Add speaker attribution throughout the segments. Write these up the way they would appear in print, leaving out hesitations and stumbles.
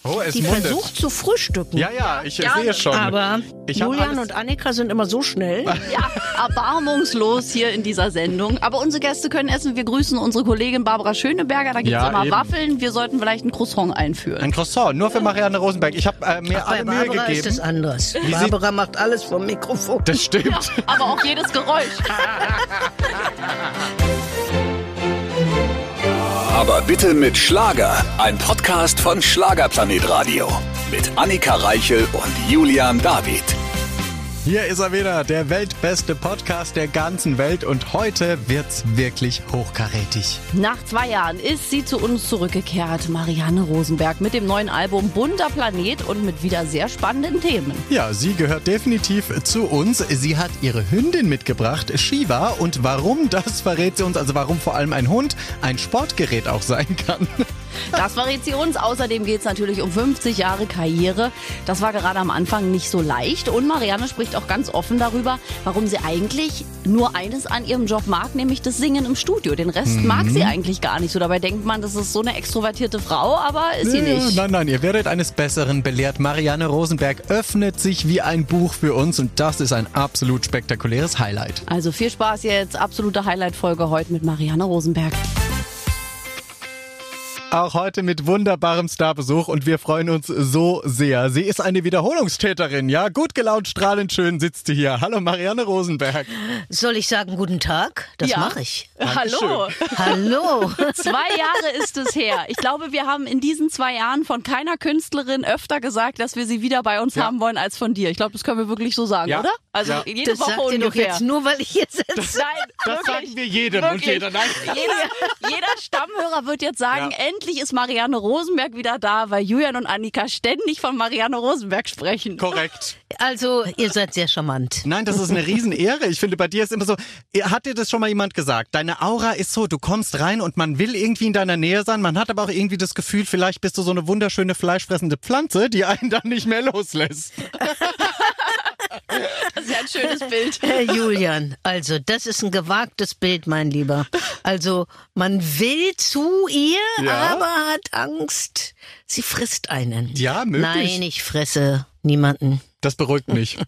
Speaker 1: Oh, es
Speaker 2: die
Speaker 1: mundet.
Speaker 2: versucht zu frühstücken.
Speaker 1: Ja, ich sehe schon.
Speaker 2: Aber
Speaker 1: Ich hab
Speaker 2: Julian
Speaker 1: alles-
Speaker 2: und Annika sind immer so schnell.
Speaker 3: Ja, erbarmungslos hier in dieser Sendung. Aber unsere Gäste können essen. Wir grüßen unsere Kollegin Barbara Schöneberger. Da gibt's
Speaker 1: Ja,
Speaker 3: immer
Speaker 1: eben.
Speaker 3: Waffeln. Wir sollten vielleicht ein Croissant einführen.
Speaker 1: Ein Croissant, nur für Marianne Rosenberg. Ich habe mir
Speaker 2: Bei
Speaker 1: alle Mühe
Speaker 2: Barbara ist es
Speaker 1: gegeben.
Speaker 2: anders. Barbara macht alles vom Mikrofon.
Speaker 1: Das stimmt.
Speaker 3: Ja, aber auch jedes Geräusch.
Speaker 4: Aber bitte mit Schlager. Ein Podcast von Schlagerplanet Radio. Mit Annika Reichel und Julian David.
Speaker 1: Hier ist er wieder, der weltbeste Podcast der ganzen Welt. Und heute wird's wirklich hochkarätig.
Speaker 3: Nach 2 Jahren ist sie zu uns zurückgekehrt. Marianne Rosenberg mit dem neuen Album Bunter Planet und mit wieder sehr spannenden Themen.
Speaker 1: Ja, sie gehört definitiv zu uns. Sie hat ihre Hündin mitgebracht, Shiva. Und warum, das verrät sie uns. Also warum vor allem ein Hund ein Sportgerät auch sein kann.
Speaker 3: Das verrät sie uns. Außerdem geht es natürlich um 50 Jahre Karriere. Das war gerade am Anfang nicht so leicht. Und Marianne spricht auch ganz offen darüber, warum sie eigentlich nur eines an ihrem Job mag, nämlich das Singen im Studio. Den Rest mag sie eigentlich gar nicht so. Dabei denkt man, das ist so eine extrovertierte Frau, aber ist sie nicht.
Speaker 1: Nein, ihr werdet eines Besseren belehrt. Marianne Rosenberg öffnet sich wie ein Buch für uns und das ist ein absolut spektakuläres Highlight.
Speaker 3: Also viel Spaß jetzt. Absolute Highlight-Folge heute mit Marianne Rosenberg.
Speaker 1: Auch heute mit wunderbarem Starbesuch und wir freuen uns so sehr. Sie ist eine Wiederholungstäterin, ja? Gut gelaunt, strahlend schön sitzt sie hier. Hallo Marianne Rosenberg.
Speaker 2: Soll ich sagen, guten Tag? Das
Speaker 3: Ja.
Speaker 2: mache ich.
Speaker 3: Hallo.
Speaker 2: Hallo.
Speaker 3: 2 Jahre ist es her. Ich glaube, wir haben in diesen 2 Jahren von keiner Künstlerin öfter gesagt, dass wir sie wieder bei uns haben wollen als von dir. Ich glaube, das können wir wirklich so sagen,
Speaker 1: Ja.
Speaker 3: oder? Also
Speaker 1: Ja.
Speaker 3: jede
Speaker 2: Das
Speaker 3: Woche
Speaker 2: sagt ihr doch
Speaker 3: ungefähr.
Speaker 2: jetzt nur, weil ich hier sitze.
Speaker 3: Nein,
Speaker 1: Das
Speaker 3: wirklich.
Speaker 1: sagen wir jedem und
Speaker 3: Wirklich.
Speaker 1: jeder. Nein.
Speaker 3: Jeder Stammhörer wird jetzt sagen,
Speaker 1: Ja.
Speaker 3: endlich ist Marianne Rosenberg wieder da, weil Julian und Annika ständig von Marianne Rosenberg sprechen.
Speaker 1: Korrekt.
Speaker 2: Also, ihr seid sehr charmant.
Speaker 1: Nein, das ist eine Riesenehre. Ich finde, bei dir ist immer so, hat dir das schon mal jemand gesagt? Deine Aura ist so, du kommst rein und man will irgendwie in deiner Nähe sein. Man hat aber auch irgendwie das Gefühl, vielleicht bist du so eine wunderschöne fleischfressende Pflanze, die einen dann nicht mehr loslässt.
Speaker 3: Das ist ja ein schönes Bild.
Speaker 2: Herr Julian, also das ist ein gewagtes Bild, mein Lieber. Also man will zu ihr,
Speaker 1: Ja.
Speaker 2: aber hat Angst. Sie frisst einen.
Speaker 1: Ja, möglich.
Speaker 2: Nein, ich fresse niemanden.
Speaker 1: Das beruhigt mich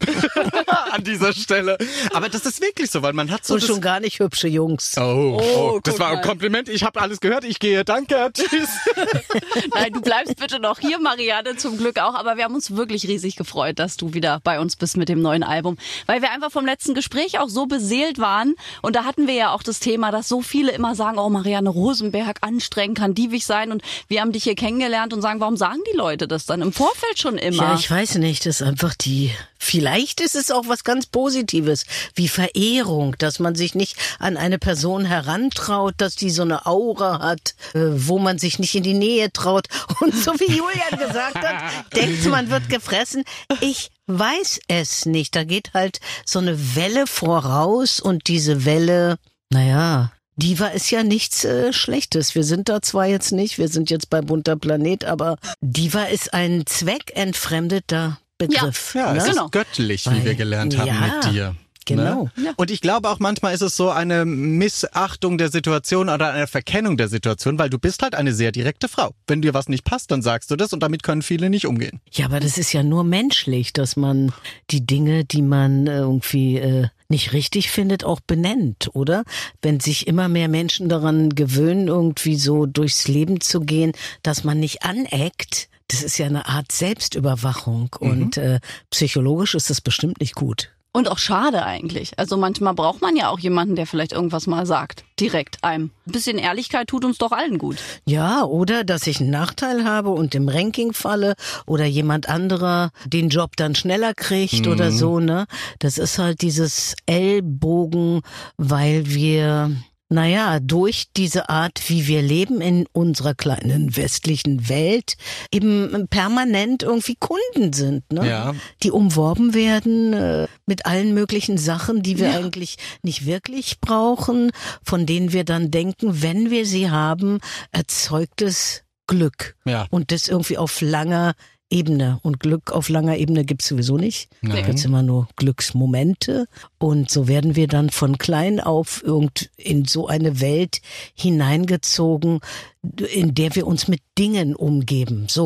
Speaker 1: an dieser Stelle. Aber das ist wirklich so, weil man hat so
Speaker 2: Und
Speaker 1: das...
Speaker 2: schon gar nicht hübsche Jungs.
Speaker 1: Oh, das
Speaker 3: guck
Speaker 1: war ein
Speaker 3: mal.
Speaker 1: Kompliment. Ich habe alles gehört. Ich gehe. Danke. Tschüss.
Speaker 3: Nein, du bleibst bitte noch hier, Marianne, zum Glück auch. Aber wir haben uns wirklich riesig gefreut, dass du wieder bei uns bist mit dem neuen Album. Weil wir einfach vom letzten Gespräch auch so beseelt waren. Und da hatten wir ja auch das Thema, dass so viele immer sagen, oh, Marianne Rosenberg, anstrengend, kann diewig sein. Und wir haben dich hier kennengelernt und sagen, warum sagen die Leute das dann im Vorfeld schon immer?
Speaker 2: Ja, ich weiß nicht, das ist einfach vielleicht ist es auch was ganz Positives, wie Verehrung, dass man sich nicht an eine Person herantraut, dass die so eine Aura hat, wo man sich nicht in die Nähe traut. Und so wie Julian gesagt hat, denkt man wird gefressen. Ich weiß es nicht. Da geht halt so eine Welle voraus und diese Welle, naja, Diva ist ja nichts Schlechtes. Wir sind da zwar jetzt nicht, wir sind jetzt bei Bunter Planet, aber Diva ist ein zweckentfremdeter Begriff.
Speaker 1: Ja, es
Speaker 2: ne?
Speaker 3: Genau.
Speaker 1: ist göttlich, wie wir gelernt haben
Speaker 2: Ja,
Speaker 1: mit dir.
Speaker 2: genau.
Speaker 1: Ne? Und ich glaube auch manchmal ist es so eine Missachtung der Situation oder eine Verkennung der Situation, weil du bist halt eine sehr direkte Frau. Wenn dir was nicht passt, dann sagst du das und damit können viele nicht umgehen.
Speaker 2: Ja, aber das ist ja nur menschlich, dass man die Dinge, die man irgendwie nicht richtig findet, auch benennt, oder? Wenn sich immer mehr Menschen daran gewöhnen, irgendwie so durchs Leben zu gehen, dass man nicht aneckt, das ist ja eine Art Selbstüberwachung und psychologisch ist das bestimmt nicht gut.
Speaker 3: Und auch schade eigentlich. Also manchmal braucht man ja auch jemanden, der vielleicht irgendwas mal sagt. Direkt einem. Ein bisschen Ehrlichkeit tut uns doch allen gut.
Speaker 2: Ja, oder dass ich einen Nachteil habe und im Ranking falle oder jemand anderer den Job dann schneller kriegt oder so, ne? Das ist halt dieses Ellbogen, weil wir, naja, durch diese Art, wie wir leben in unserer kleinen westlichen Welt, eben permanent irgendwie Kunden sind, ne?
Speaker 1: Ja.
Speaker 2: Die umworben werden mit allen möglichen Sachen, die wir eigentlich nicht wirklich brauchen, von denen wir dann denken, wenn wir sie haben, erzeugt es Glück.
Speaker 1: Ja.
Speaker 2: Und das irgendwie auf langer Ebene. Und Glück auf langer Ebene gibt's sowieso nicht. Da gibt's immer nur Glücksmomente. Und so werden wir dann von klein auf in so eine Welt hineingezogen, in der wir uns mit Dingen umgeben. So.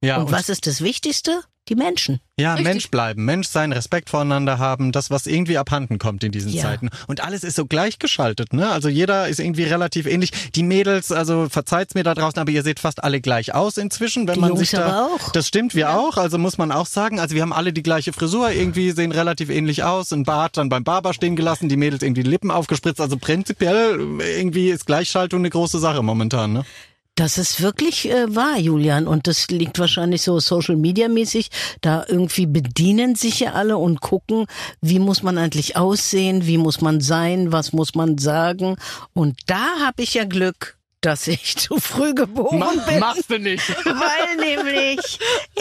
Speaker 1: Ja,
Speaker 2: und was ist das Wichtigste? Die Menschen.
Speaker 1: Ja,
Speaker 3: Richtig.
Speaker 1: Mensch bleiben, Mensch sein, Respekt voreinander haben, das, was irgendwie abhanden kommt in diesen Zeiten. Und alles ist so gleichgeschaltet, ne? Also jeder ist irgendwie relativ ähnlich. Die Mädels, also verzeiht's mir da draußen, aber ihr seht fast alle gleich aus inzwischen, wenn
Speaker 2: Die
Speaker 1: man
Speaker 2: Jungs
Speaker 1: sich da.
Speaker 2: aber auch.
Speaker 1: Das stimmt, wir auch, also muss man auch sagen. Also wir haben alle die gleiche Frisur, irgendwie sehen relativ ähnlich aus, ein Bart dann beim Barber stehen gelassen, die Mädels irgendwie die Lippen aufgespritzt. Also prinzipiell irgendwie ist Gleichschaltung eine große Sache momentan, ne?
Speaker 2: Das ist wirklich wahr, Julian. Und das liegt wahrscheinlich so Social-Media-mäßig. Da irgendwie bedienen sich ja alle und gucken, wie muss man eigentlich aussehen, wie muss man sein, was muss man sagen. Und da habe ich ja Glück, dass ich zu früh geboren bin.
Speaker 1: Machst du nicht.
Speaker 2: Weil nämlich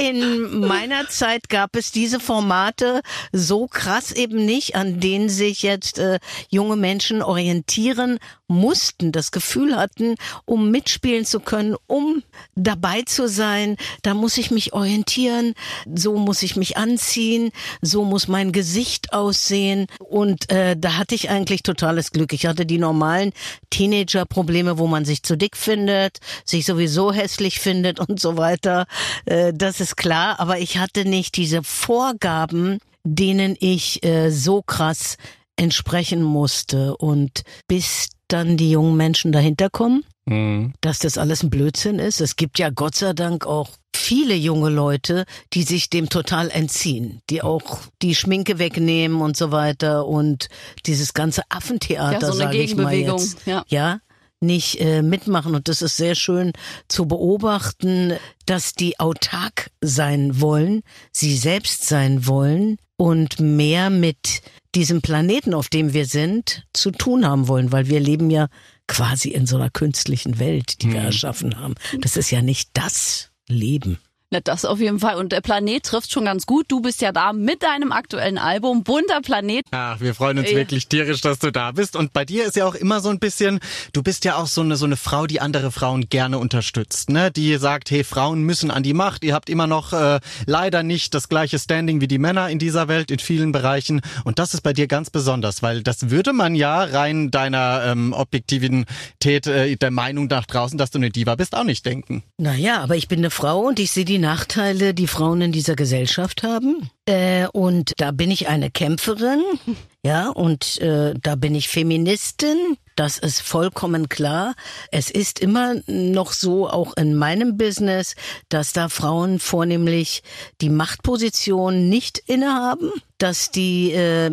Speaker 2: in meiner Zeit gab es diese Formate so krass eben nicht, an denen sich jetzt junge Menschen orientieren mussten, das Gefühl hatten, um mitspielen zu können, um dabei zu sein, da muss ich mich orientieren, so muss ich mich anziehen, so muss mein Gesicht aussehen und da hatte ich eigentlich totales Glück. Ich hatte die normalen Teenager-Probleme, wo man sich zu dick findet, sich sowieso hässlich findet und so weiter, das ist klar, aber ich hatte nicht diese Vorgaben, denen ich so krass entsprechen musste und bis dann die jungen Menschen dahinter kommen, dass das alles ein Blödsinn ist. Es gibt ja Gott sei Dank auch viele junge Leute, die sich dem total entziehen, die auch die Schminke wegnehmen und so weiter und dieses ganze Affentheater,
Speaker 3: Ja, so eine
Speaker 2: sage ich mal
Speaker 3: Gegenbewegung,
Speaker 2: jetzt,
Speaker 3: ja.
Speaker 2: nicht mitmachen. Und das ist sehr schön zu beobachten, dass die autark sein wollen, sie selbst sein wollen und mehr mit diesem Planeten, auf dem wir sind, zu tun haben wollen, weil wir leben ja quasi in so einer künstlichen Welt, die wir erschaffen haben. Das ist ja nicht das Leben.
Speaker 3: Na, das auf jeden Fall. Und der Planet trifft schon ganz gut. Du bist ja da mit deinem aktuellen Album Bunter Planet.
Speaker 1: Ach, wir freuen uns wirklich tierisch, dass du da bist. Und bei dir ist ja auch immer so ein bisschen, du bist ja auch so eine Frau, die andere Frauen gerne unterstützt, ne? Die sagt, hey, Frauen müssen an die Macht. Ihr habt immer noch leider nicht das gleiche Standing wie die Männer in dieser Welt in vielen Bereichen. Und das ist bei dir ganz besonders, weil das würde man ja rein deiner Objektivität, der Meinung nach draußen, dass du eine Diva bist, auch nicht denken.
Speaker 2: Naja, aber ich bin eine Frau und ich sehe die Nachteile, die Frauen in dieser Gesellschaft haben. Und da bin ich eine Kämpferin, ja, und da bin ich Feministin. Das ist vollkommen klar. Es ist immer noch so, auch in meinem Business, dass da Frauen vornehmlich die Machtposition nicht innehaben. Dass die,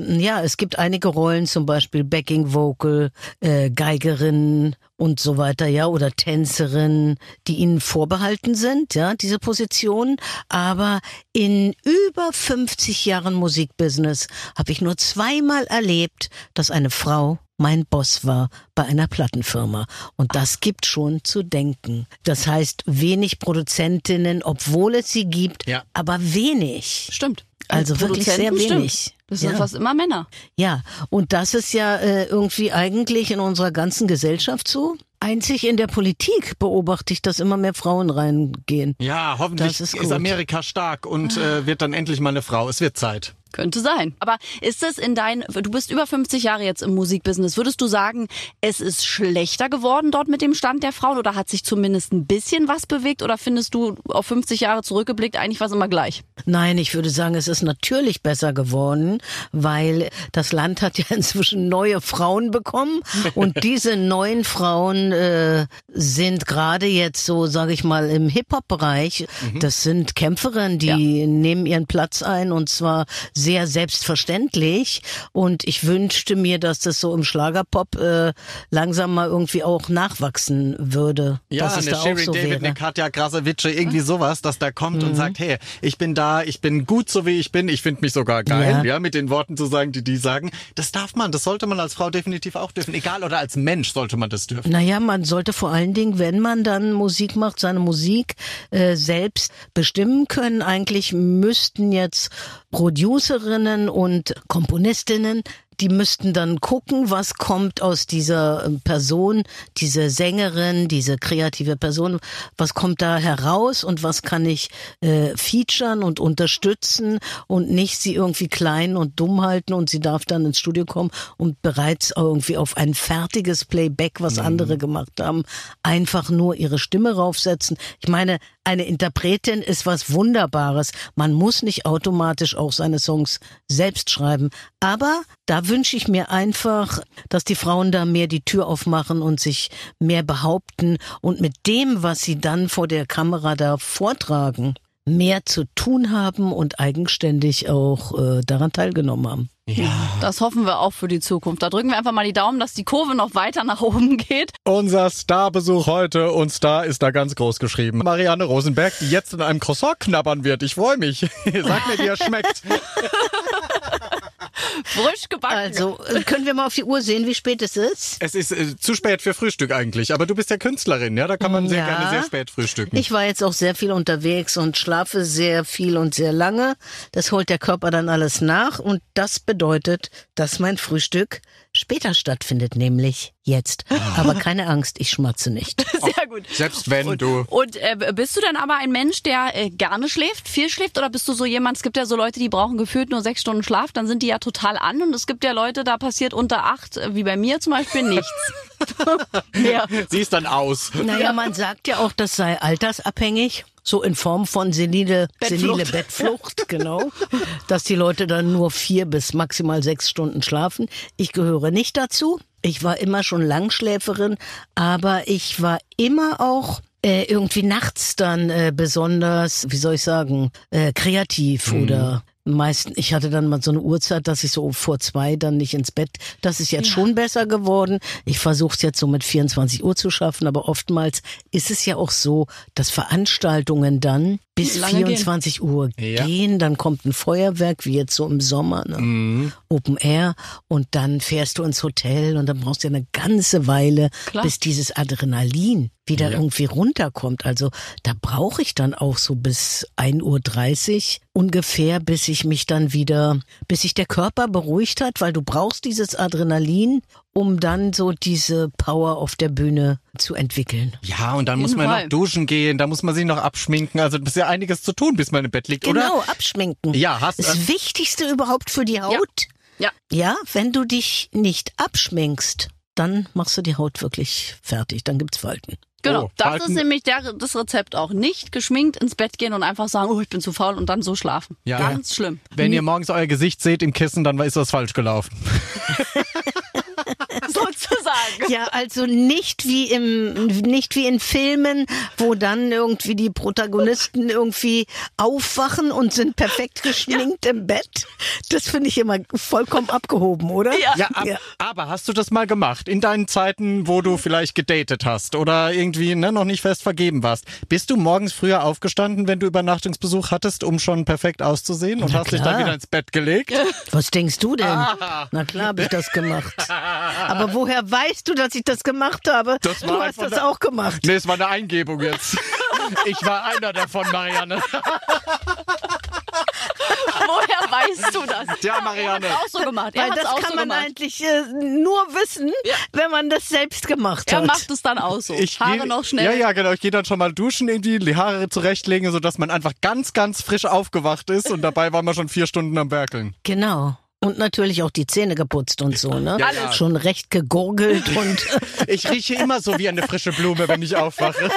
Speaker 2: es gibt einige Rollen, zum Beispiel Backing Vocal, Geigerin und so weiter, ja, oder Tänzerin, die ihnen vorbehalten sind, ja, diese Position. Aber in über 50 Jahren Musikbusiness habe ich nur zweimal erlebt, dass eine Frau mein Boss war bei einer Plattenfirma. Und das gibt schon zu denken. Das heißt, wenig Produzentinnen, obwohl es sie gibt, aber wenig.
Speaker 3: Stimmt.
Speaker 2: Also wirklich sehr wenig.
Speaker 3: Stimmt. Das sind fast immer Männer.
Speaker 2: Ja, und das ist ja irgendwie eigentlich in unserer ganzen Gesellschaft so. Einzig in der Politik beobachte ich, dass immer mehr Frauen reingehen.
Speaker 1: Ja, hoffentlich
Speaker 2: Das ist
Speaker 1: ist
Speaker 2: gut.
Speaker 1: Amerika stark und wird dann endlich mal eine Frau. Es wird Zeit.
Speaker 3: Könnte sein. Aber ist es du bist über 50 Jahre jetzt im Musikbusiness. Würdest du sagen, es ist schlechter geworden dort mit dem Stand der Frauen oder hat sich zumindest ein bisschen was bewegt oder findest du auf 50 Jahre zurückgeblickt eigentlich was immer gleich?
Speaker 2: Nein, ich würde sagen, es ist natürlich besser geworden, weil das Land hat ja inzwischen neue Frauen bekommen und diese neuen Frauen sind gerade jetzt so, sage ich mal, im Hip-Hop-Bereich. Das sind Kämpferinnen, die nehmen ihren Platz ein und zwar sehr selbstverständlich und ich wünschte mir, dass das so im Schlagerpop langsam mal irgendwie auch nachwachsen würde.
Speaker 1: Ja,
Speaker 2: dass es
Speaker 1: eine
Speaker 2: da
Speaker 1: Shirin
Speaker 2: auch so
Speaker 1: David,
Speaker 2: wäre.
Speaker 1: eine Katja Krasavice, irgendwie sowas, dass da kommt und sagt, hey, ich bin da, ich bin gut so wie ich bin, ich finde mich sogar geil, ja, mit den Worten zu sagen, die sagen. Das darf man, das sollte man als Frau definitiv auch dürfen, egal, oder als Mensch sollte man das dürfen.
Speaker 2: Naja, man sollte vor allen Dingen, wenn man dann Musik macht, seine Musik selbst bestimmen können. Eigentlich müssten jetzt Producerinnen und Komponistinnen, die müssten dann gucken, was kommt aus dieser Person, diese Sängerin, diese kreative Person, was kommt da heraus und was kann ich featuren und unterstützen und nicht sie irgendwie klein und dumm halten und sie darf dann ins Studio kommen und bereits irgendwie auf ein fertiges Playback, was andere gemacht haben, einfach nur ihre Stimme raufsetzen. Ich meine, Eine Interpretin ist was Wunderbares. Man muss nicht automatisch auch seine Songs selbst schreiben. Aber da wünsche ich mir einfach, dass die Frauen da mehr die Tür aufmachen und sich mehr behaupten und mit dem, was sie dann vor der Kamera da vortragen, mehr zu tun haben und eigenständig auch daran teilgenommen haben.
Speaker 3: Ja. Das hoffen wir auch für die Zukunft. Da drücken wir einfach mal die Daumen, dass die Kurve noch weiter nach oben geht.
Speaker 1: Unser Starbesuch heute, und Star ist da ganz groß geschrieben. Marianne Rosenberg, die jetzt in einem Croissant knabbern wird. Ich freue mich. Sag mir, wie er schmeckt.
Speaker 3: Frisch gebacken.
Speaker 2: Also, können wir mal auf die Uhr sehen, wie spät es ist?
Speaker 1: Es ist zu spät für Frühstück eigentlich, aber du bist ja Künstlerin, ja? Da kann man sehr gerne sehr spät frühstücken.
Speaker 2: Ich war jetzt auch sehr viel unterwegs und schlafe sehr viel und sehr lange. Das holt der Körper dann alles nach und das bedeutet, dass mein Frühstück später stattfindet, nämlich jetzt. Aber keine Angst, ich schmatze nicht.
Speaker 3: Sehr gut.
Speaker 1: Selbst wenn du...
Speaker 3: Und bist du denn aber ein Mensch, der gerne schläft, viel schläft, oder bist du so jemand, es gibt ja so Leute, die brauchen gefühlt nur 6 Stunden Schlaf, dann sind die ja total an, und es gibt ja Leute, da passiert unter 8, wie bei mir zum Beispiel, nichts. Ja.
Speaker 1: Sie ist dann aus.
Speaker 2: Naja, man sagt ja auch, das sei altersabhängig. So in Form von senile Bettflucht, genau. Dass die Leute dann nur 4 bis maximal 6 Stunden schlafen. Ich gehöre nicht dazu. Ich war immer schon Langschläferin, aber ich war immer auch irgendwie nachts dann besonders, wie soll ich sagen, kreativ oder... Meistens, ich hatte dann mal so eine Uhrzeit, dass ich so vor 2 dann nicht ins Bett. Das ist jetzt schon besser geworden. Ich versuche es jetzt so mit 24 Uhr zu schaffen, aber oftmals ist es ja auch so, dass Veranstaltungen dann bis 24 Uhr gehen. Dann kommt ein Feuerwerk, wie jetzt so im Sommer, ne? Open Air, und dann fährst du ins Hotel und dann brauchst du eine ganze Weile, bis dieses Adrenalin wieder irgendwie runterkommt. Also da brauche ich dann auch so bis 1:30 Uhr ungefähr, bis sich der Körper beruhigt hat, weil du brauchst dieses Adrenalin, um dann so diese Power auf der Bühne zu entwickeln.
Speaker 1: Ja, und dann muss man noch duschen gehen, da muss man sich noch abschminken. Also das ist ja einiges zu tun, bis man im Bett liegt, oder?
Speaker 2: Genau, abschminken.
Speaker 1: Ja,
Speaker 2: das Wichtigste überhaupt für die Haut. Ja, wenn du dich nicht abschminkst, dann machst du die Haut wirklich fertig, dann gibt's Falten.
Speaker 3: Genau, das ist nämlich das Rezept auch. Nicht geschminkt ins Bett gehen und einfach sagen, oh, ich bin zu faul, und dann so schlafen. Ja. Ganz schlimm.
Speaker 1: Wenn ihr morgens euer Gesicht seht im Kissen, dann ist was falsch gelaufen.
Speaker 3: Sozusagen.
Speaker 2: Ja, also nicht wie in Filmen, wo dann irgendwie die Protagonisten irgendwie aufwachen und sind perfekt geschminkt im Bett. Das finde ich immer vollkommen abgehoben, oder?
Speaker 1: Aber hast du das mal gemacht? In deinen Zeiten, wo du vielleicht gedatet hast oder irgendwie noch nicht fest vergeben warst. Bist du morgens früher aufgestanden, wenn du Übernachtungsbesuch hattest, um schon perfekt auszusehen, und hast dich dann wieder ins Bett gelegt?
Speaker 2: Was denkst du denn? Na klar habe ich das gemacht. Aber woher weißt du, dass ich das gemacht habe? Du hast das auch gemacht.
Speaker 1: Nee, es war eine Eingebung jetzt. Ich war einer davon, Marianne.
Speaker 3: Woher weißt du das?
Speaker 1: Ja, Marianne.
Speaker 3: Er hat es auch so gemacht.
Speaker 2: Weil das kann man eigentlich nur wissen, wenn man das selbst gemacht hat.
Speaker 3: Er macht es dann auch so. Haare noch schnell.
Speaker 1: Ja, genau. Ich gehe dann schon mal duschen, irgendwie die Haare zurechtlegen, sodass man einfach ganz, ganz frisch aufgewacht ist, und dabei waren wir schon 4 Stunden am Werkeln.
Speaker 2: Genau. Und natürlich auch die Zähne geputzt und so, ne?
Speaker 1: Ja,
Speaker 2: alles. Schon recht gegurgelt und...
Speaker 1: Ich rieche immer so wie eine frische Blume, wenn ich aufwache.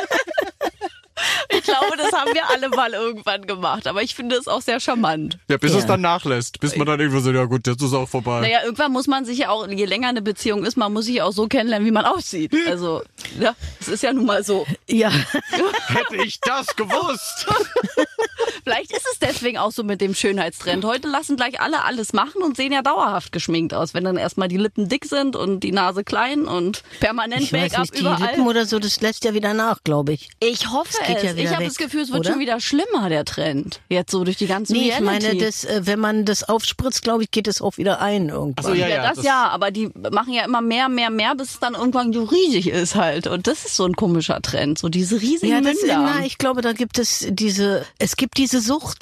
Speaker 3: Ich glaube, das haben wir alle mal irgendwann gemacht, aber ich finde es auch sehr charmant.
Speaker 1: Ja, bis es dann nachlässt, bis man dann irgendwo so, ja gut, jetzt ist auch vorbei.
Speaker 3: Naja, irgendwann muss man sich ja auch, je länger eine Beziehung ist, man muss sich auch so kennenlernen, wie man aussieht. Also, ja, es ist ja nun mal so.
Speaker 2: Ja.
Speaker 1: Hätte ich das gewusst.
Speaker 3: Vielleicht ist es deswegen auch so mit dem Schönheitstrend. Heute lassen gleich alle alles machen und sehen ja dauerhaft geschminkt aus, wenn dann erstmal die Lippen dick sind und die Nase klein und permanent Make-up überall.
Speaker 2: Die Lippen oder so, das lässt ja wieder nach, glaube ich.
Speaker 3: Ich hoffe es.
Speaker 2: Ja,
Speaker 3: ich habe das Gefühl, es wird schon wieder schlimmer, der Trend. Jetzt so durch die ganzen
Speaker 2: Reality.
Speaker 3: Ich
Speaker 2: meine, wenn man das aufspritzt, glaube ich, geht es auch wieder ein irgendwann.
Speaker 1: Ach so, ja,
Speaker 3: aber die machen ja immer mehr, bis es dann irgendwann so riesig ist halt. Und das ist so ein komischer Trend, so diese riesigen Münder.
Speaker 2: Ich glaube, da gibt es diese Sucht.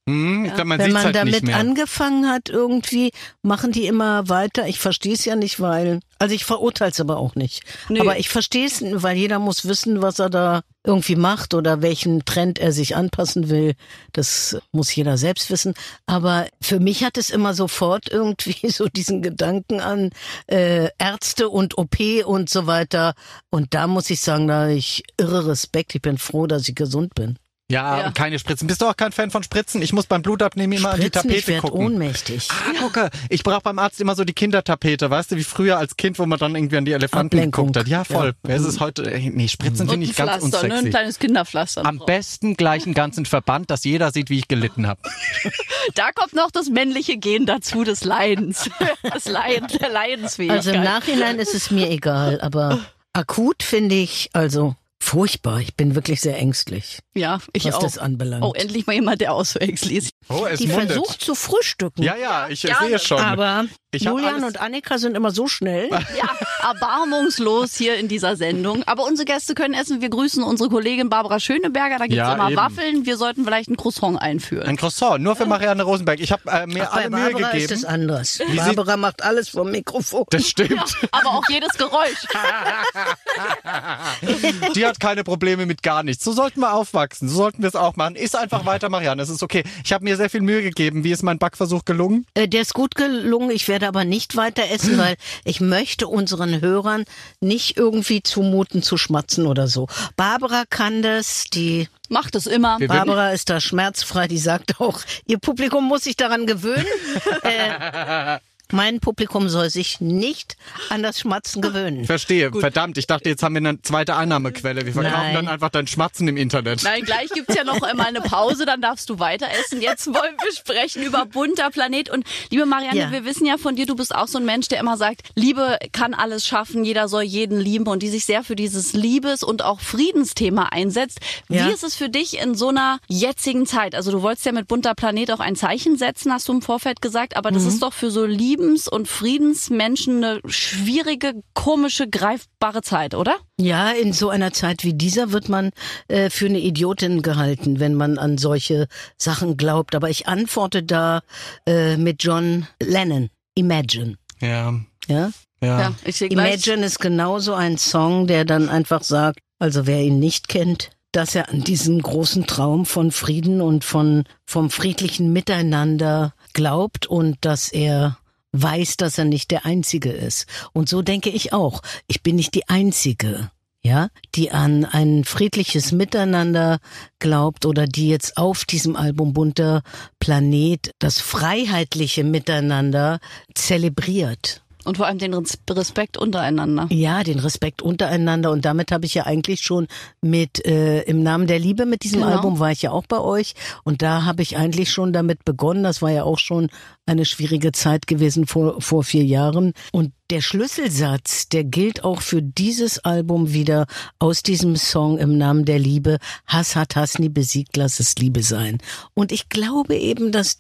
Speaker 1: Ich glaub, man
Speaker 2: Wenn
Speaker 1: sieht's
Speaker 2: man
Speaker 1: halt
Speaker 2: damit
Speaker 1: nicht mehr.
Speaker 2: angefangen hat, irgendwie machen die immer weiter. Ich verstehe es ja nicht, weil, also ich verurteile es aber auch nicht.
Speaker 3: Nö.
Speaker 2: Aber ich verstehe es, weil jeder muss wissen, was er da irgendwie macht oder welchen Trend er sich anpassen will. Das muss jeder selbst wissen. Aber für mich hat es immer sofort irgendwie so diesen Gedanken an Ärzte und OP und so weiter. Und da muss ich sagen, da habe ich irre Respekt. Ich bin froh, dass ich gesund bin.
Speaker 1: Ja, und keine Spritzen. Bist du auch kein Fan von Spritzen? Ich muss beim Blutabnehmen immer an die
Speaker 2: Spritzen, ich
Speaker 1: Tapete
Speaker 2: werd
Speaker 1: gucken.
Speaker 2: ohnmächtig.
Speaker 1: Gucke, ich brauche beim Arzt immer so die Kindertapete, weißt du, wie früher als Kind, wo man dann irgendwie an die Elefanten
Speaker 2: Ablenkung.
Speaker 1: geguckt hat. Ja, voll. Wer ist es heute? Nee, Spritzen finde ich ganz
Speaker 3: Pflaster, ne? Ein
Speaker 1: unsexy.
Speaker 3: kleines Kinderpflaster.
Speaker 1: Am besten gleich einen ganzen Verband, dass jeder sieht, wie ich gelitten habe.
Speaker 3: Da kommt noch das männliche Gen dazu, des Leidens. Der Leidensfähigkeit.
Speaker 2: Also im Nachhinein ist es mir egal, aber akut finde ich also furchtbar. Ich bin wirklich sehr ängstlich,
Speaker 3: ja, ich
Speaker 2: was
Speaker 3: auch.
Speaker 2: das anbelangt.
Speaker 3: Oh, endlich mal jemand, der auch so ängstlich ist.
Speaker 1: Oh, es
Speaker 2: Die
Speaker 1: mundet.
Speaker 2: versucht zu frühstücken.
Speaker 1: Ja, ich
Speaker 3: gerne.
Speaker 1: sehe es schon.
Speaker 2: Aber
Speaker 1: Ich hab
Speaker 2: Julian
Speaker 1: alles-
Speaker 2: und Annika sind immer so schnell.
Speaker 3: Ja, erbarmungslos hier in dieser Sendung. Aber unsere Gäste können essen. Wir grüßen unsere Kollegin Barbara Schöneberger. Da gibt's
Speaker 1: Ja,
Speaker 3: immer
Speaker 1: eben.
Speaker 3: Waffeln. Wir sollten vielleicht ein Croissant einführen.
Speaker 1: Ein Croissant, nur für Marianne Rosenberg. Ich habe mir
Speaker 2: Ach, bei
Speaker 1: alle Mühe
Speaker 2: Barbara ist
Speaker 1: gegeben.
Speaker 2: es anders. Barbara macht alles vom Mikrofon.
Speaker 1: Das stimmt.
Speaker 3: Aber auch jedes Geräusch.
Speaker 1: Die hat keine Probleme mit gar nichts. So sollten wir aufwachsen. So sollten wir es auch machen. Ist einfach weiter, Marianne. Es ist okay. Ich habe mir sehr viel Mühe gegeben. Wie ist mein Backversuch gelungen?
Speaker 2: Der ist gut gelungen. Ich werde aber nicht weiter essen, weil ich möchte unseren Hörern nicht irgendwie zumuten zu schmatzen oder so. Barbara kann das, die
Speaker 3: Macht es immer.
Speaker 1: Wir-
Speaker 2: Barbara ist da schmerzfrei, die sagt auch, ihr Publikum muss sich daran gewöhnen. Mein Publikum soll sich nicht an das Schmatzen gewöhnen.
Speaker 1: Verstehe. Verdammt, ich dachte, jetzt haben wir eine zweite Einnahmequelle. Wir verkaufen
Speaker 2: Nein.
Speaker 1: dann einfach dein Schmatzen im Internet.
Speaker 3: Nein, gleich gibt's ja noch einmal eine Pause, dann darfst du weiter essen. Jetzt wollen wir sprechen über bunter Planet. Und liebe Marianne,
Speaker 2: Ja.
Speaker 3: wir wissen ja von dir, du bist auch so ein Mensch, der immer sagt, Liebe kann alles schaffen, jeder soll jeden lieben und die sich sehr für dieses Liebes- und auch Friedensthema einsetzt.
Speaker 2: Ja.
Speaker 3: Wie ist es für dich in so einer jetzigen Zeit? Also du wolltest ja mit bunter Planet auch ein Zeichen setzen, hast du im Vorfeld gesagt, aber das ist doch für so Liebens- und Friedensmenschen eine schwierige, komische, greifbare Zeit, oder?
Speaker 2: Ja, in so einer Zeit wie dieser wird man für eine Idiotin gehalten, wenn man an solche Sachen glaubt. Aber ich antworte da mit John Lennon, Imagine.
Speaker 1: Ja.
Speaker 2: Ja?
Speaker 3: ich sehe gleich.
Speaker 2: Imagine ist genauso ein Song, der dann einfach sagt, also wer ihn nicht kennt, dass er an diesen großen Traum von Frieden und vom friedlichen Miteinander glaubt und dass er weiß, dass er nicht der Einzige ist. Und so denke ich auch. Ich bin nicht die Einzige, ja, die an ein friedliches Miteinander glaubt oder die jetzt auf diesem Album Bunter Planet das freiheitliche Miteinander zelebriert.
Speaker 3: Und vor allem den Respekt untereinander.
Speaker 2: Ja, den Respekt untereinander und damit habe ich ja eigentlich schon mit im Namen der Liebe mit diesem
Speaker 3: Genau.
Speaker 2: Album war ich ja auch bei euch und da habe ich eigentlich schon damit begonnen, das war ja auch schon eine schwierige Zeit gewesen vor 4 Jahren und der Schlüsselsatz, der gilt auch für dieses Album wieder aus diesem Song im Namen der Liebe. Hass hat Hass nie besiegt, lass es Liebe sein. Und ich glaube eben, dass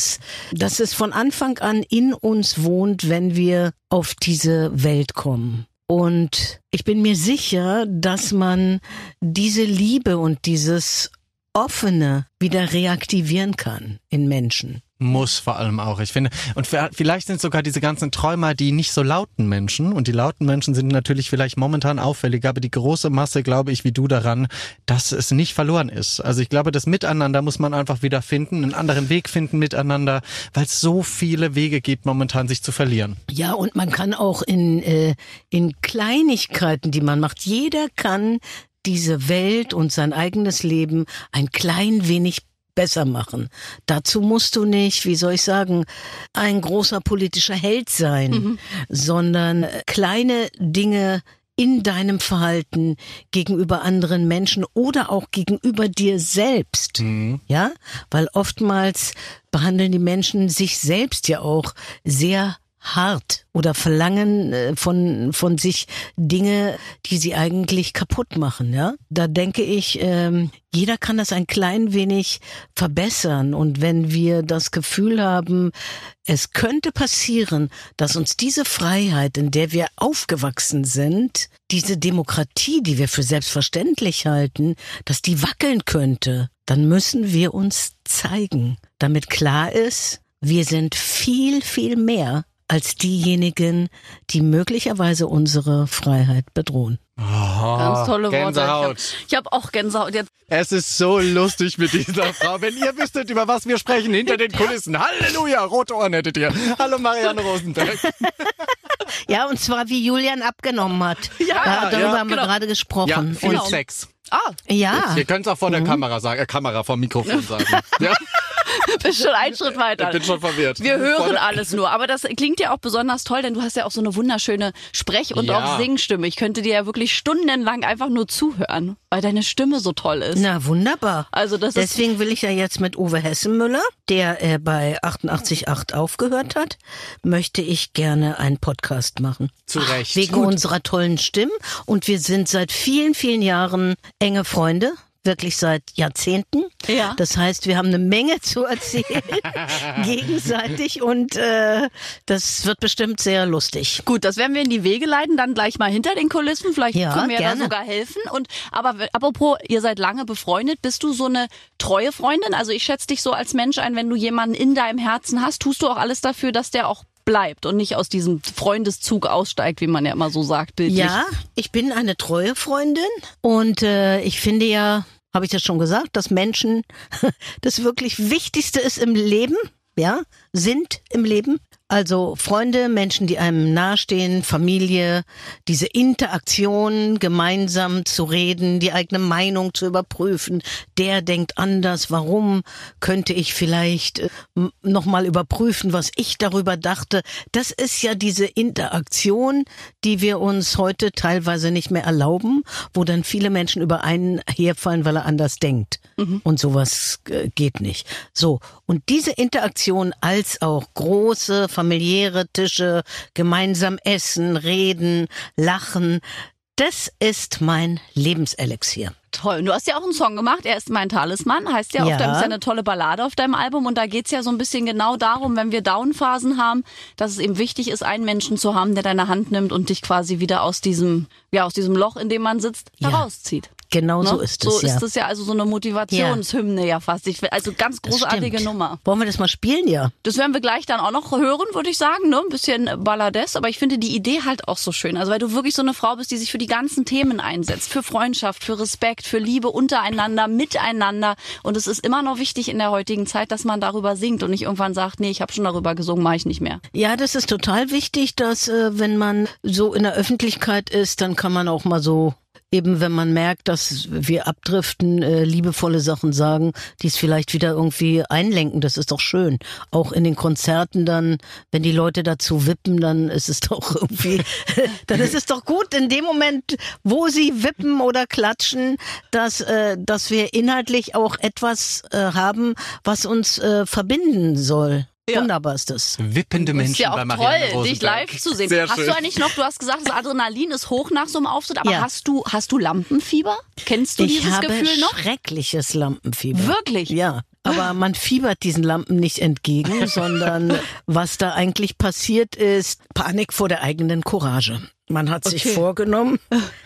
Speaker 2: es von Anfang an in uns wohnt, wenn wir auf diese Welt kommen. Und ich bin mir sicher, dass man diese Liebe und dieses Offene wieder reaktivieren kann in Menschen.
Speaker 1: Muss vor allem auch, ich finde. Und vielleicht sind sogar diese ganzen Träumer die nicht so lauten Menschen. Und die lauten Menschen sind natürlich vielleicht momentan auffälliger, aber die große Masse, glaube ich, wie du daran, dass es nicht verloren ist. Also ich glaube, das Miteinander muss man einfach wieder finden, einen anderen Weg finden miteinander, weil es so viele Wege gibt, momentan sich zu verlieren.
Speaker 2: Ja, und man kann auch in Kleinigkeiten, die man macht, jeder kann diese Welt und sein eigenes Leben ein klein wenig besser machen. Dazu musst du nicht, wie soll ich sagen, ein großer politischer Held sein, sondern kleine Dinge in deinem Verhalten gegenüber anderen Menschen oder auch gegenüber dir selbst. Ja, weil oftmals behandeln die Menschen sich selbst ja auch sehr hart oder verlangen von sich Dinge, die sie eigentlich kaputt machen, ja? Da denke ich, jeder kann das ein klein wenig verbessern und wenn wir das Gefühl haben, es könnte passieren, dass uns diese Freiheit, in der wir aufgewachsen sind, diese Demokratie, die wir für selbstverständlich halten, dass die wackeln könnte. dann müssen wir uns zeigen, damit klar ist, wir sind viel, viel mehr als diejenigen, die möglicherweise unsere Freiheit bedrohen.
Speaker 1: Oh,
Speaker 3: Ganz tolle Worte.
Speaker 1: Gänsehaut.
Speaker 3: Ich hab auch Gänsehaut jetzt.
Speaker 1: Es ist so lustig mit dieser Frau. Wenn ihr wüsstet, über was wir sprechen, hinter den Kulissen. Halleluja, rote Ohren hättet ihr. Hallo Marianne Rosenberg.
Speaker 2: Ja, und zwar wie Julian abgenommen hat.
Speaker 3: Ja,
Speaker 2: darüber haben wir
Speaker 3: genau.
Speaker 2: gerade
Speaker 1: Ja,
Speaker 2: gesprochen.
Speaker 1: viel
Speaker 3: Genau.
Speaker 1: Sex.
Speaker 2: Ja.
Speaker 1: Ihr könnt es auch vor der Kamera sagen, Kamera vom Mikrofon sagen. Ja,
Speaker 3: Bist schon einen Schritt weiter.
Speaker 1: ich bin schon verwirrt.
Speaker 3: Wir hören alles nur, aber das klingt ja auch besonders toll, denn du hast ja auch so eine wunderschöne Sprech- und
Speaker 1: Ja.
Speaker 3: auch Singstimme. Ich könnte dir ja wirklich stundenlang einfach nur zuhören, weil deine Stimme so toll ist.
Speaker 2: Na, wunderbar.
Speaker 3: Also das ist
Speaker 2: Deswegen will ich ja jetzt mit Uwe Hessenmüller, der bei 88.8 aufgehört hat, möchte ich gerne einen Podcast machen.
Speaker 1: Zu Recht.
Speaker 2: Wegen unserer tollen Stimmen. Und wir sind seit vielen, vielen Jahren enge Freunde. Wirklich seit Jahrzehnten.
Speaker 3: Ja.
Speaker 2: Das heißt, wir haben eine Menge zu erzählen, gegenseitig. Und das wird bestimmt sehr lustig.
Speaker 3: gut, das werden wir in die Wege leiten, dann gleich mal hinter den Kulissen. Vielleicht
Speaker 2: Ja,
Speaker 3: können wir
Speaker 2: gerne.
Speaker 3: da sogar helfen. Aber apropos, ihr seid lange befreundet. Bist du so eine treue Freundin? Also ich schätze dich so als Mensch ein, wenn du jemanden in deinem Herzen hast, tust du auch alles dafür, dass der auch bleibt und nicht aus diesem Freundeszug aussteigt, wie man ja immer so sagt, bildlich.
Speaker 2: Ja, ich bin eine treue Freundin und ich finde ja, habe ich das schon gesagt, dass Menschen das wirklich Wichtigste ist im Leben, ja, sind im Leben. Also Freunde, Menschen, die einem nahestehen, Familie, diese Interaktion, gemeinsam zu reden, die eigene Meinung zu überprüfen. Der denkt anders, warum könnte ich vielleicht nochmal überprüfen, was ich darüber dachte. Das ist ja diese Interaktion, die wir uns heute teilweise nicht mehr erlauben, wo dann viele Menschen über einen herfallen, weil er anders denkt. Und sowas geht nicht. So, und diese Interaktion als auch große familiäre Tische, gemeinsam essen, reden, lachen, das ist mein Lebenselixier.
Speaker 3: Toll. Und du hast ja auch einen Song gemacht, er ist mein Talisman, heißt ja,
Speaker 2: Ja.
Speaker 3: auf deinem, ist ja eine tolle Ballade auf deinem Album und da geht's ja so ein bisschen genau darum, wenn wir Downphasen haben, dass es eben wichtig ist, einen Menschen zu haben, der deine Hand nimmt und dich quasi wieder aus diesem Loch, in dem man sitzt,
Speaker 2: Ja.
Speaker 3: herauszieht.
Speaker 2: Genau
Speaker 3: Ne?
Speaker 2: so ist es,
Speaker 3: So
Speaker 2: ja.
Speaker 3: ist es ja, also so eine Motivationshymne ja fast. Also ganz
Speaker 2: Das
Speaker 3: großartige
Speaker 2: stimmt.
Speaker 3: Nummer.
Speaker 2: Wollen wir das mal spielen, ja?
Speaker 3: Das werden wir gleich dann auch noch hören, würde ich sagen, ne? Ein bisschen Ballades, aber ich finde die Idee halt auch so schön. Also weil du wirklich so eine Frau bist, die sich für die ganzen Themen einsetzt. Für Freundschaft, für Respekt, für Liebe untereinander, miteinander. Und es ist immer noch wichtig in der heutigen Zeit, dass man darüber singt und nicht irgendwann sagt, nee, ich habe schon darüber gesungen, mache ich nicht mehr.
Speaker 2: Ja, das ist total wichtig, dass wenn man so in der Öffentlichkeit ist, dann kann man auch mal so, eben wenn man merkt, dass wir abdriften, liebevolle Sachen sagen, die es vielleicht wieder irgendwie einlenken. Das ist doch schön. Auch in den Konzerten dann, wenn die Leute dazu wippen, dann ist es doch irgendwie, dann ist es doch gut in dem Moment, wo sie wippen oder klatschen, dass wir inhaltlich auch etwas haben, was uns verbinden soll.
Speaker 3: Ja.
Speaker 2: Wunderbar ist das.
Speaker 1: Wippende
Speaker 3: Ist
Speaker 1: Menschen
Speaker 3: ja
Speaker 1: bei
Speaker 3: auch
Speaker 1: Marianne
Speaker 3: toll, dich
Speaker 1: Rosenberg.
Speaker 3: live zu sehen.
Speaker 1: Sehr
Speaker 3: Hast
Speaker 1: schön.
Speaker 3: du eigentlich noch, du hast gesagt, das Adrenalin ist hoch nach so einem Auftritt, aber
Speaker 2: Ja.
Speaker 3: hast du Lampenfieber? Kennst du
Speaker 2: Ich
Speaker 3: dieses
Speaker 2: habe
Speaker 3: Gefühl noch?
Speaker 2: schreckliches Lampenfieber.
Speaker 3: Wirklich?
Speaker 2: Ja. Aber man fiebert diesen Lampen nicht entgegen, sondern was da eigentlich passiert ist, Panik vor der eigenen Courage. Man hat sich vorgenommen,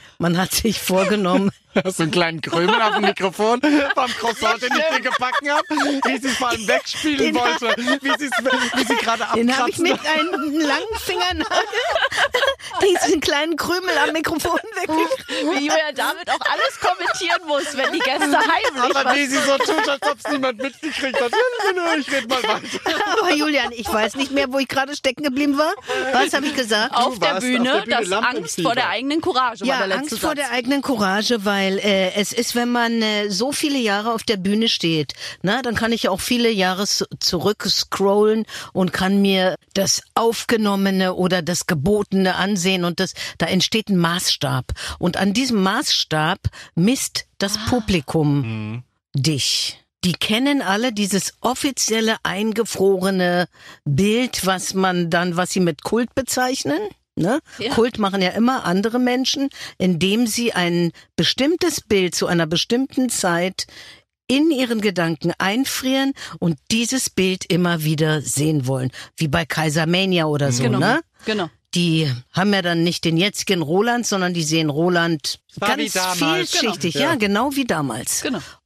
Speaker 1: Hast du einen kleinen Krümel auf dem Mikrofon vom Croissant, den ich dir gebacken habe? Wie sie es vor allem wegspielen wollte. Wie sie gerade
Speaker 2: den habe ich
Speaker 1: abkratzen.
Speaker 2: mit einem langen Fingernagel diesen kleinen Krümel am Mikrofon weggekriegt.
Speaker 3: Wie Julia damit auch alles kommentieren muss, wenn die Gäste heimlich
Speaker 1: Aber wie
Speaker 3: was.
Speaker 1: sie so tut, als ob es niemand mitgekriegt hat. Ich red mal weiter.
Speaker 2: Aber Julian, ich weiß nicht mehr, wo ich gerade stecken geblieben war. Was habe ich gesagt?
Speaker 3: Auf der
Speaker 1: warst
Speaker 3: Bühne,
Speaker 1: auf der Bühne
Speaker 3: das
Speaker 1: Lampenfieber.
Speaker 3: Angst vor der eigenen Courage
Speaker 2: Ja,
Speaker 3: war der letzte
Speaker 2: Angst
Speaker 3: Satz.
Speaker 2: vor der eigenen Courage, weil es ist, wenn man so viele Jahre auf der Bühne steht, ne, dann kann ich ja auch viele Jahre zurück scrollen und kann mir das Aufgenommene oder das Gebotene ansehen und da entsteht ein Maßstab. Und an diesem Maßstab misst das Publikum dich. Die kennen alle dieses offizielle eingefrorene Bild, was sie mit Kult bezeichnen. Ne?
Speaker 3: Ja.
Speaker 2: Kult machen ja immer andere Menschen, indem sie ein bestimmtes Bild zu einer bestimmten Zeit in ihren Gedanken einfrieren und dieses Bild immer wieder sehen wollen. Wie bei Kaisermania oder so, ne?
Speaker 3: Genau.
Speaker 2: Die haben ja dann nicht den jetzigen Roland, sondern die sehen Roland
Speaker 1: War wie
Speaker 2: ganz
Speaker 1: damals.
Speaker 2: vielschichtig.
Speaker 1: Genau.
Speaker 2: Ja, genau wie damals.
Speaker 3: Genau.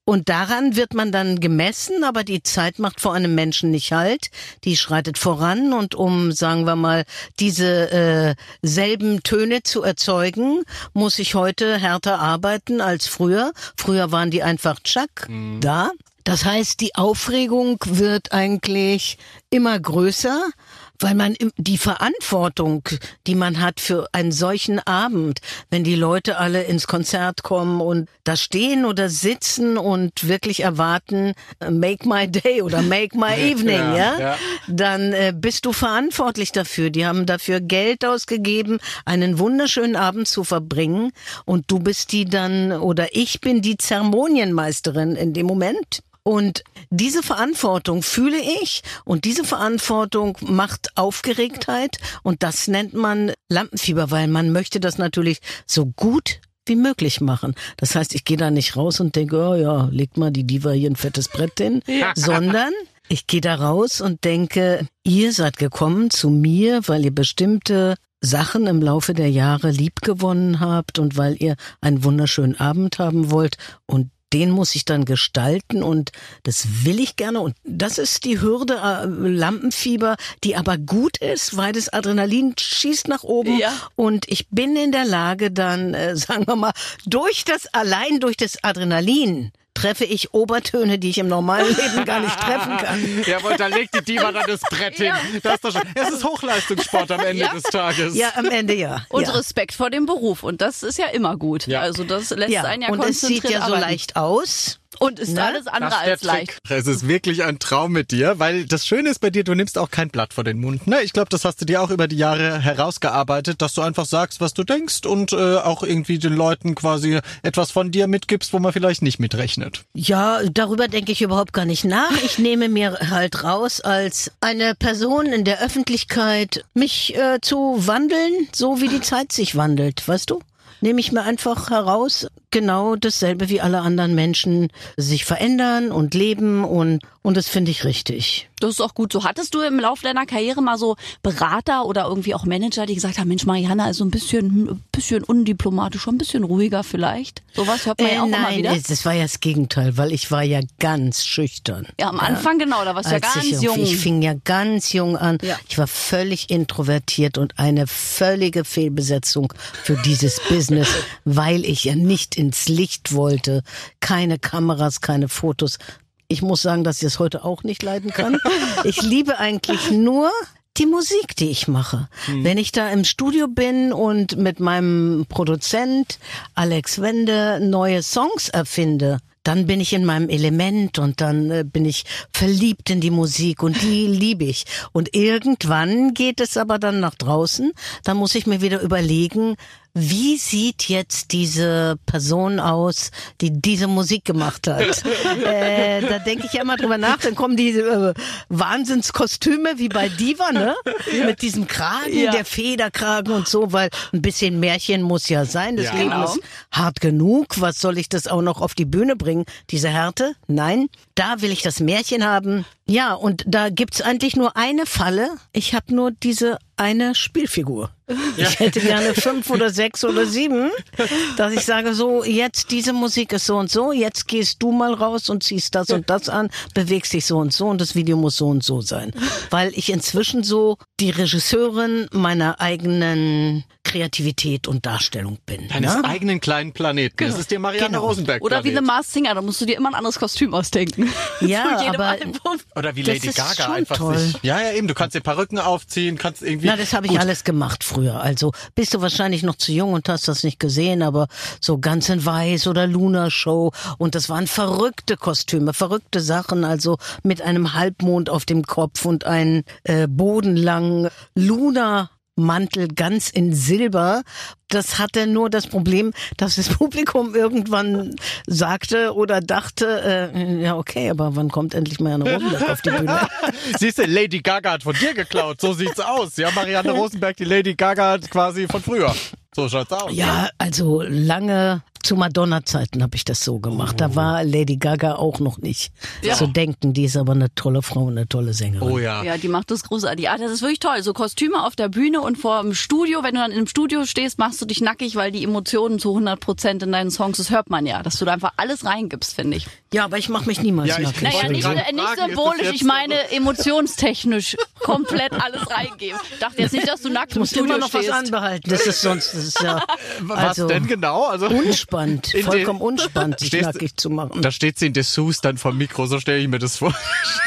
Speaker 2: Und daran wird man dann gemessen, aber die Zeit macht vor einem Menschen nicht Halt. Die schreitet voran und um, sagen wir mal, diese selben Töne zu erzeugen, muss ich heute härter arbeiten als früher. Früher waren die einfach da. Das heißt, die Aufregung wird eigentlich immer größer, weil man die Verantwortung, die man hat für einen solchen Abend, wenn die Leute alle ins Konzert kommen und da stehen oder sitzen und wirklich erwarten, make my day oder make my evening, ja, dann bist du verantwortlich dafür. Die haben dafür Geld ausgegeben, einen wunderschönen Abend zu verbringen und du bist die dann, oder ich bin die Zeremonienmeisterin in dem Moment. Und diese Verantwortung fühle ich und diese Verantwortung macht Aufgeregtheit und das nennt man Lampenfieber, weil man möchte das natürlich so gut wie möglich machen. Das heißt, ich gehe da nicht raus und denke, oh ja, legt mal die Diva hier ein fettes Brett hin, sondern ich gehe da raus und denke, ihr seid gekommen zu mir, weil ihr bestimmte Sachen im Laufe der Jahre liebgewonnen habt und weil ihr einen wunderschönen Abend haben wollt und den muss ich dann gestalten und das will ich gerne und das ist die Hürde Lampenfieber, die aber gut ist, weil das Adrenalin schießt nach oben und ich bin in der Lage dann, sagen wir mal, durch das Adrenalin treffe ich Obertöne, die ich im normalen Leben gar nicht treffen kann.
Speaker 1: Jawohl, da legt die Diva dann das Brett hin. Das ist doch schon. Es ist Hochleistungssport am Ende des Tages.
Speaker 2: Ja, am Ende ja.
Speaker 3: Und Respekt vor dem Beruf. Und das ist ja immer gut. Ja. Also das lässt einen ja konzentriert
Speaker 2: und es sieht ja so leicht aus.
Speaker 3: Und ist alles andere als leicht.
Speaker 1: Es ist wirklich ein Traum mit dir, weil das Schöne ist bei dir, du nimmst auch kein Blatt vor den Mund. Ne? Ich glaube, das hast du dir auch über die Jahre herausgearbeitet, dass du einfach sagst, was du denkst und auch irgendwie den Leuten quasi etwas von dir mitgibst, wo man vielleicht nicht mitrechnet.
Speaker 2: Ja, darüber denke ich überhaupt gar nicht nach. Ich nehme mir halt raus, als eine Person in der Öffentlichkeit mich zu wandeln, so wie die Zeit sich wandelt, weißt du? Nehme ich mir einfach heraus, genau dasselbe wie alle anderen Menschen sich verändern und leben und das finde ich richtig.
Speaker 3: Das ist auch gut so. Hattest du im Laufe deiner Karriere mal so Berater oder irgendwie auch Manager, die gesagt haben, Mensch, Marianne, also ein bisschen undiplomatischer, ein bisschen ruhiger vielleicht? Sowas hört man ja auch immer wieder.
Speaker 2: Nein, das war ja das Gegenteil, weil ich war ja ganz schüchtern.
Speaker 3: Ja, am Anfang genau, da warst du ja ganz jung.
Speaker 2: Ich fing ja ganz jung an.
Speaker 3: Ja.
Speaker 2: Ich war völlig introvertiert und eine völlige Fehlbesetzung für dieses Business, weil ich ja nicht ins Licht wollte. Keine Kameras, keine Fotos. Ich muss sagen, dass ich es heute auch nicht leiden kann. Ich liebe eigentlich nur die Musik, die ich mache. Wenn ich da im Studio bin und mit meinem Produzent Alex Wende neue Songs erfinde, dann bin ich in meinem Element und dann bin ich verliebt in die Musik und die liebe ich. Und irgendwann geht es aber dann nach draußen. Da muss ich mir wieder überlegen, wie sieht jetzt diese Person aus, die diese Musik gemacht hat? Da denke ich ja immer drüber nach. Dann kommen diese Wahnsinnskostüme wie bei Diva, ne? Mit diesem Kragen, der Federkragen und so, weil ein bisschen Märchen muss ja sein. Das Leben ist hart genug. Was soll ich das auch noch auf die Bühne bringen? Diese Härte? Nein. Da will ich das Märchen haben. Ja, und da gibt's eigentlich nur eine Falle. Ich habe nur diese eine Spielfigur. Ich hätte gerne 5 oder 6 oder 7, dass ich sage, so, jetzt diese Musik ist so und so, jetzt gehst du mal raus und ziehst das und das an, bewegst dich so und das Video muss so und so sein. Weil ich inzwischen so die Regisseurin meiner eigenen Kreativität und Darstellung bin.
Speaker 1: Deines eigenen kleinen Planeten. Genau. Das ist der Marianne Rosenberg
Speaker 3: Oder wie The Masked Singer, da musst du dir immer ein anderes Kostüm ausdenken.
Speaker 2: Ja, aber
Speaker 1: oder wie Lady Gaga einfach
Speaker 2: toll.
Speaker 1: sich. Ja, eben, du kannst dir Perücken aufziehen, kannst irgendwie.
Speaker 2: Na, das habe ich alles gemacht früher. Also bist du wahrscheinlich noch zu jung und hast das nicht gesehen, aber so Ganz in Weiß oder Luna Show und das waren verrückte Kostüme, verrückte Sachen, also mit einem Halbmond auf dem Kopf und einen bodenlangen Luna-Mantel ganz in Silber. Das hatte nur das Problem, dass das Publikum irgendwann sagte oder dachte, ja okay, aber wann kommt endlich Marianne Rosenberg auf die Bühne?
Speaker 1: Siehst du, Lady Gaga hat von dir geklaut, so sieht's aus. Ja, Marianne Rosenberg, die Lady Gaga quasi von früher. So schaut's aus.
Speaker 2: Ja, also lange Zu Madonna-Zeiten habe ich das so gemacht. Da war Lady Gaga auch noch nicht zu denken. Die ist aber eine tolle Frau und eine tolle Sängerin.
Speaker 1: Oh ja.
Speaker 3: Ja, die macht das großartig. Ja, das ist wirklich toll. So Kostüme auf der Bühne und vor dem Studio. Wenn du dann im Studio stehst, machst du dich nackig, weil die Emotionen zu 100% in deinen Songs, das hört man ja, dass du da einfach alles reingibst, finde ich.
Speaker 2: Ja, aber ich mache mich niemals nackig.
Speaker 3: Naja, nicht symbolisch, ich meine emotionstechnisch komplett alles reingeben. Ich dachte jetzt nicht, dass du nackt im Studio
Speaker 2: immer noch
Speaker 3: stehst.
Speaker 2: was anbehalten. Das ist ja
Speaker 1: Was denn genau? Also
Speaker 2: unspannend, vollkommen unspannend, sich nackig zu machen.
Speaker 1: Da steht sie in Dessous dann vom Mikro, so stelle ich mir das vor.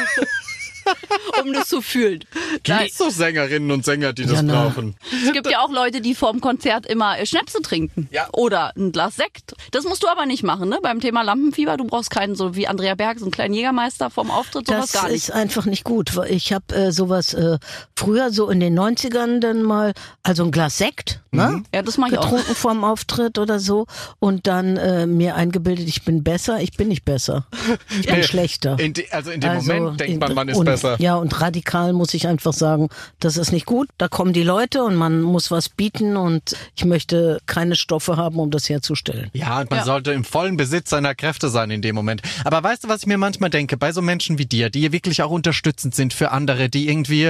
Speaker 3: Um das zu fühlen.
Speaker 1: Gibt es doch Sängerinnen und Sänger, die das brauchen.
Speaker 3: Es gibt ja auch Leute, die vorm Konzert immer Schnäpse trinken. Ja. Oder ein Glas Sekt. Das musst du aber nicht machen, ne? Beim Thema Lampenfieber. Du brauchst keinen, so wie Andrea Berg, so einen kleinen Jägermeister vorm Auftritt, sowas gar nicht.
Speaker 2: Das ist einfach nicht gut. Ich habe sowas früher so in den 90ern dann mal, also ein Glas Sekt, ne?
Speaker 3: Ja, das mache ich auch.
Speaker 2: Getrunken vorm Auftritt oder so und dann mir eingebildet, ich bin besser. Ich bin nicht besser. Ich bin schlechter.
Speaker 1: In dem Moment denkt man ist besser.
Speaker 2: Ja, und radikal muss ich einfach sagen, das ist nicht gut. Da kommen die Leute und man muss was bieten und ich möchte keine Stoffe haben, um das herzustellen.
Speaker 1: Ja, und man sollte im vollen Besitz seiner Kräfte sein in dem Moment. Aber weißt du, was ich mir manchmal denke? Bei so Menschen wie dir, die wirklich auch unterstützend sind für andere, die irgendwie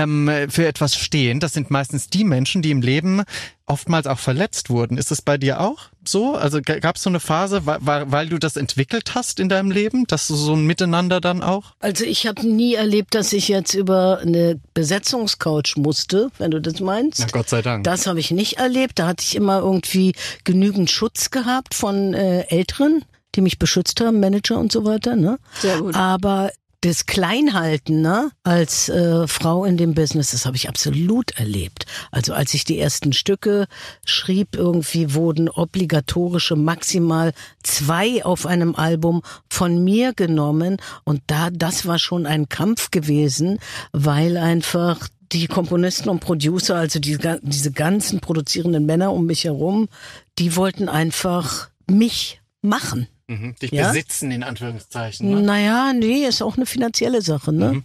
Speaker 1: für etwas stehen, das sind meistens die Menschen, die im Leben oftmals auch verletzt wurden. Ist es bei dir auch so? Also gab es so eine Phase, weil du das entwickelt hast in deinem Leben, dass du so ein Miteinander dann auch?
Speaker 2: Also ich habe nie erlebt, dass ich jetzt über eine Besetzungscouch musste, wenn du das meinst.
Speaker 1: Na Gott sei Dank.
Speaker 2: Das habe ich nicht erlebt. Da hatte ich immer irgendwie genügend Schutz gehabt von Älteren, die mich beschützt haben, Manager und so weiter. Ne?
Speaker 3: Sehr gut.
Speaker 2: Aber das Kleinhalten, ne, als Frau in dem Business, das habe ich absolut erlebt. Also als ich die ersten Stücke schrieb, irgendwie wurden obligatorische maximal 2 auf einem Album von mir genommen und das war schon ein Kampf gewesen, weil einfach die Komponisten und Producer, also diese ganzen produzierenden Männer um mich herum, die wollten einfach mich machen.
Speaker 1: Dich besitzen, in Anführungszeichen. Ne?
Speaker 2: Naja, nee, ist auch eine finanzielle Sache, ne?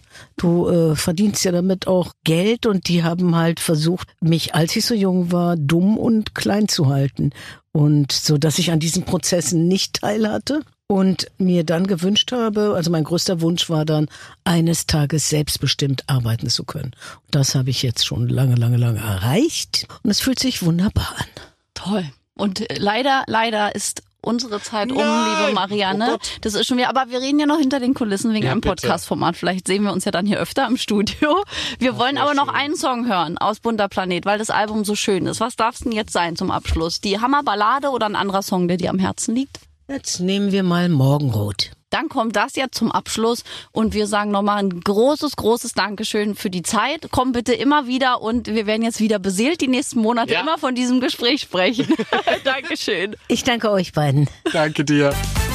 Speaker 2: Du verdienst ja damit auch Geld und die haben halt versucht, mich, als ich so jung war, dumm und klein zu halten. Und so, dass ich an diesen Prozessen nicht teil hatte und mir dann gewünscht habe, also mein größter Wunsch war dann, eines Tages selbstbestimmt arbeiten zu können. Und das habe ich jetzt schon lange erreicht und es fühlt sich wunderbar an.
Speaker 3: Toll. Und leider ist unsere Zeit liebe Marianne. Das ist schon wieder, aber wir reden ja noch hinter den Kulissen wegen einem Podcast-Format. Vielleicht sehen wir uns ja dann hier öfter im Studio. Wir wollen aber noch einen Song hören aus Bunter Planet, weil das Album so schön ist. Was darf es denn jetzt sein zum Abschluss? Die Hammerballade oder ein anderer Song, der dir am Herzen liegt?
Speaker 2: Jetzt nehmen wir mal Morgenrot.
Speaker 3: Dann kommt das jetzt zum Abschluss und wir sagen nochmal ein großes Dankeschön für die Zeit. Komm bitte immer wieder und wir werden jetzt wieder beseelt die nächsten Monate immer von diesem Gespräch sprechen. Dankeschön.
Speaker 2: Ich danke euch beiden.
Speaker 1: Danke dir.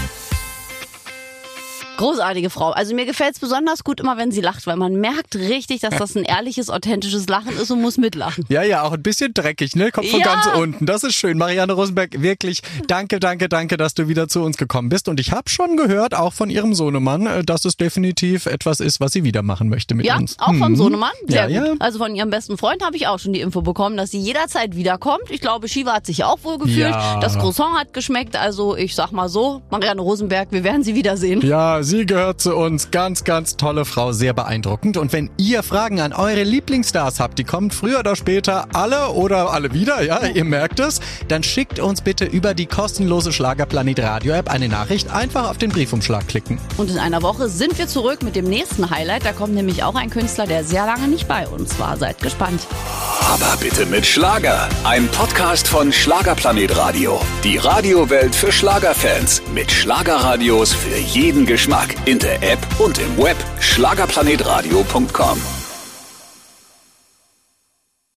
Speaker 3: Großartige Frau. Also mir gefällt es besonders gut immer, wenn sie lacht, weil man merkt richtig, dass das ein ehrliches, authentisches Lachen ist und muss mitlachen.
Speaker 1: Ja, auch ein bisschen dreckig, ne? Kommt von ganz unten. Das ist schön. Marianne Rosenberg, wirklich danke, dass du wieder zu uns gekommen bist. Und ich habe schon gehört, auch von ihrem Sohnemann, dass es definitiv etwas ist, was sie wieder machen möchte mit uns.
Speaker 3: Ja, auch vom Sohnemann. Sehr gut.
Speaker 1: Ja.
Speaker 3: Also von ihrem besten Freund habe ich auch schon die Info bekommen, dass sie jederzeit wiederkommt. Ich glaube, Shiva hat sich auch wohl gefühlt.
Speaker 1: Ja.
Speaker 3: Das Croissant hat geschmeckt. Also ich sag mal so, Marianne Rosenberg, wir werden sie wiedersehen.
Speaker 1: Ja, sie gehört zu uns. Ganz tolle Frau, sehr beeindruckend. Und wenn ihr Fragen an eure Lieblingsstars habt, die kommen früher oder später alle wieder, ja, ihr merkt es, dann schickt uns bitte über die kostenlose Schlagerplanet Radio App eine Nachricht. Einfach auf den Briefumschlag klicken.
Speaker 3: Und in einer Woche sind wir zurück mit dem nächsten Highlight. Da kommt nämlich auch ein Künstler, der sehr lange nicht bei uns war. Seid gespannt.
Speaker 4: Aber bitte mit Schlager. Ein Podcast von Schlagerplanet Radio. Die Radiowelt für Schlagerfans. Mit Schlagerradios für jeden Geschmack. In der App und im Web. Schlagerplanetradio.com.